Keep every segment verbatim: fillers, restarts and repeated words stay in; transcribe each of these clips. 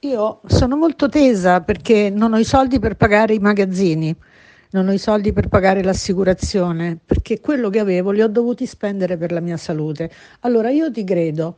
Io sono molto tesa perché non ho i soldi per pagare i magazzini, non ho i soldi per pagare l'assicurazione, perché quello che avevo li ho dovuti spendere per la mia salute. Allora io ti credo,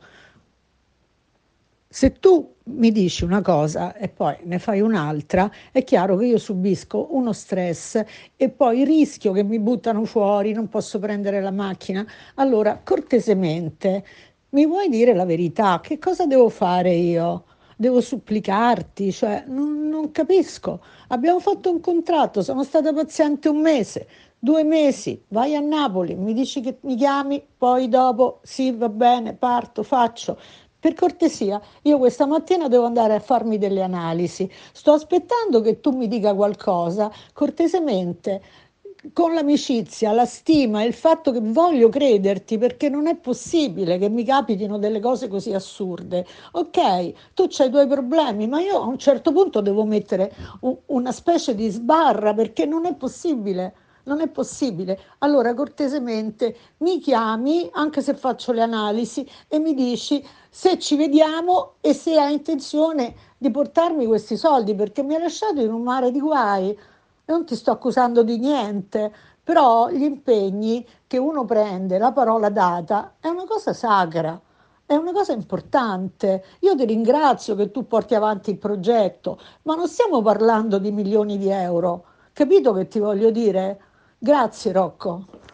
se tu mi dici una cosa e poi ne fai un'altra, è chiaro che io subisco uno stress e poi rischio che mi buttano fuori, non posso prendere la macchina. Allora, cortesemente, mi vuoi dire la verità? Che cosa devo fare io? Devo supplicarti? Cioè, non, non capisco. Abbiamo fatto un contratto, sono stata paziente un mese, due mesi, vai a Napoli, mi dici che mi chiami, poi dopo sì, va bene, parto, faccio. Per cortesia, io questa mattina devo andare a farmi delle analisi. Sto aspettando che tu mi dica qualcosa, cortesemente, con l'amicizia, la stima e il fatto che voglio crederti, perché non è possibile che mi capitino delle cose così assurde. Ok, tu c'hai i tuoi problemi, ma io a un certo punto devo mettere u- una specie di sbarra perché non è possibile. Non è possibile. Allora, cortesemente, mi chiami, anche se faccio le analisi, e mi dici se ci vediamo e se hai intenzione di portarmi questi soldi, perché mi hai lasciato in un mare di guai. Non ti sto accusando di niente, però gli impegni che uno prende, la parola data, è una cosa sacra. È una cosa importante. Io ti ringrazio che tu porti avanti il progetto, ma non stiamo parlando di milioni di euro. Capito che ti voglio dire? Grazie, Rocco.